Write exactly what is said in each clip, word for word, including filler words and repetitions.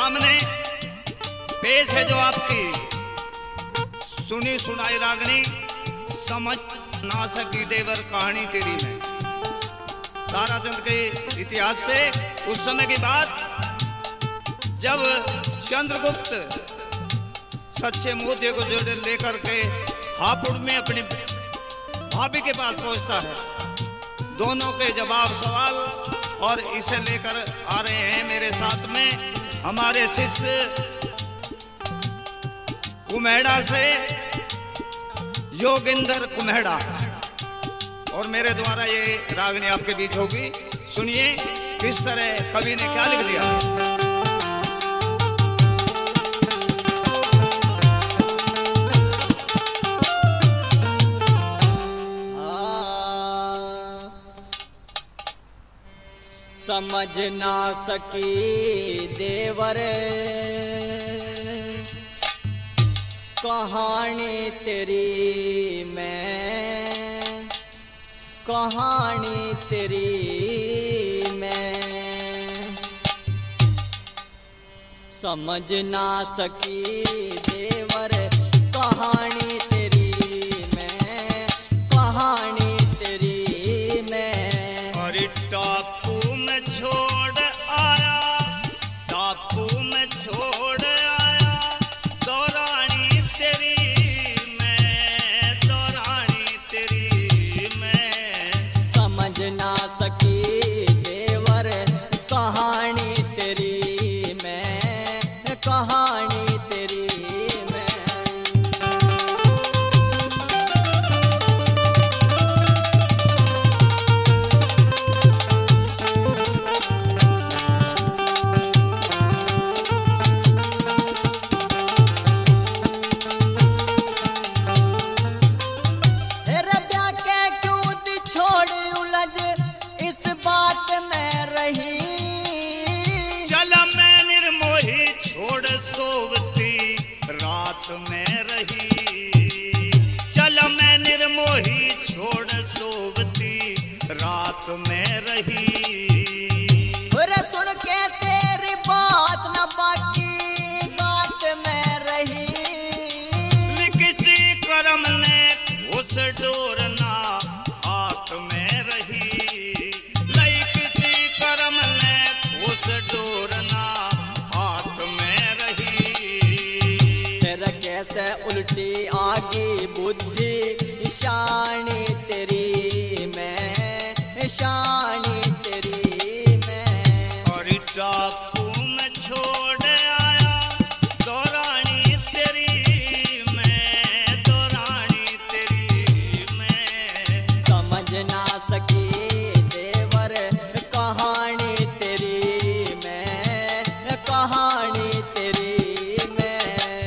सामने पेश है जो आपकी सुनी सुनाई रागनी समझ ना सकी देवर कहानी तेरी में। ताराचंद के इतिहास से उस समय की बात जब चंद्रगुप्त सच्चे मोतिये को जोड़े लेकर के हापुड़ में अपनी भाभी के पास पहुंचता है। दोनों के जवाब सवाल और इसे लेकर आ रहे हैं मेरे साथ में हमारे शिष्य कुम्हेड़ा से योगिंदर कुम्हेड़ा, और मेरे द्वारा ये रागनी आपके बीच होगी। सुनिए किस तरह कवि ने क्या लिख दिया। समझ ना सकी देवर कहानी तेरी मैं, कहानी तेरी मैं। समझ ना सकी देवर कहानी तेरी मैं, कहानी तेरी मैं। और टापू में छोड़ आया, टापू में छोड़ आया दौरानी तेरी मैं, दौरानी तेरी मैं। समझ ना सकी देवर कहानी तेरी मैं, कहानी तेरी मैं। रात में रही सुन के तेरी बात न बाकी बात में रही। किसी करम ने उस डोरना हाथ में रही, नहीं किसी करम ने उस डोरना हाथ में रही। तेरा कैसे उल्टी आगी बुद्धि शानी तेरी मैं, शानी तेरी मैं। और टापू में छोड़ आया दौरानी तेरी मैं, दौरानी तेरी मैं। समझ ना सकी देवर कहानी तेरी मैं, कहानी तेरी मैं।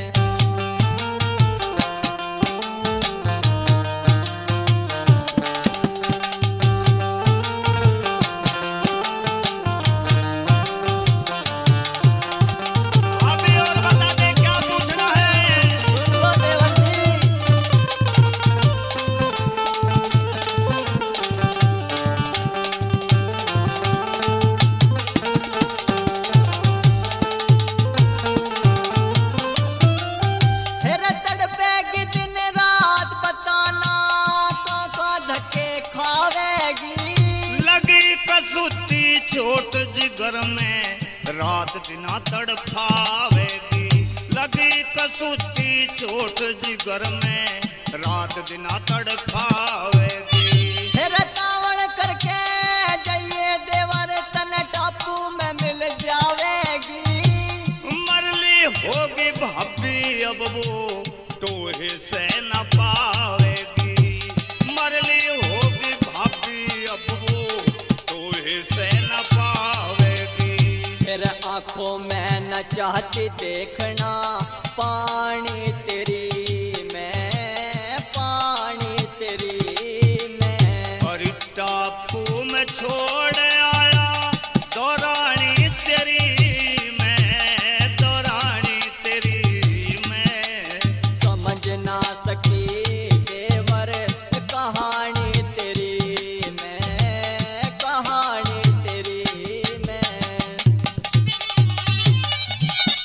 चोट जिगर में रात दिना तड़पावेगी, लगी कसूती चोट जिगर में रात दिना तड़पावेगी। रावण करके जाइए देवर तने टापू में मिल जावेगी। मरली होगी भाभी अब वो तोहे से न पावेगी, मरली होगी भाभी अब वो तोहे से न पावेगी। फिर आंखों में न चाहती देखना पानी तेरी मैं, पानी तेरी मैं। और टापू में छोड़ आया दौरानी तेरी मैं, दौरानी तेरी मैं। समझ ना सकी देवर कहानी तेरी मैं, कहानी तेरी मैं।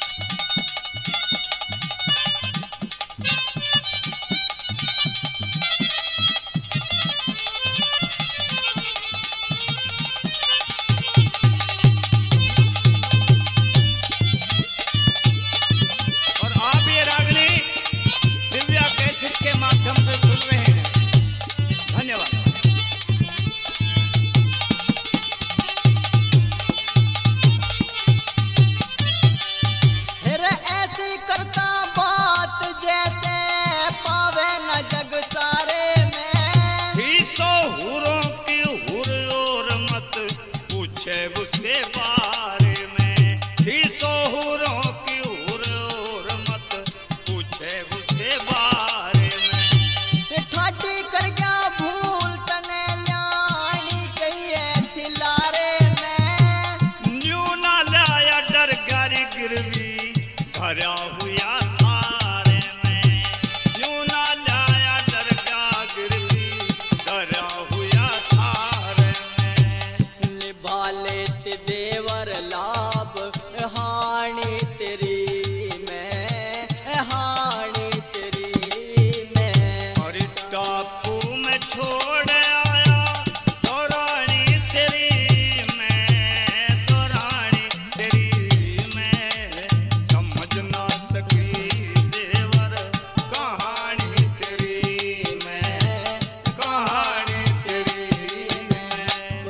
उसके बारे में। ठाटी कर क्या भूल तने ल्यानी चाहिए थिलारे में। न्यू ना लाया डर गारी गिरवी भरा हुआ थारे में। न्यू ना लाया डर का गिरवी भरा हुआ थारे में। निभा लेते देवर लाभ हानि तेरी में, हानि तेरी में। और टापू में छोड़ आया तो रानी तेरी में, तो रानी तेरी में। समझ ना सकी देवर कहानी तेरी में, कहानी तेरी में।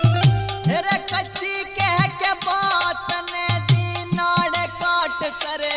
रे कच्ची कह के बात ने दी नाड़ काट करे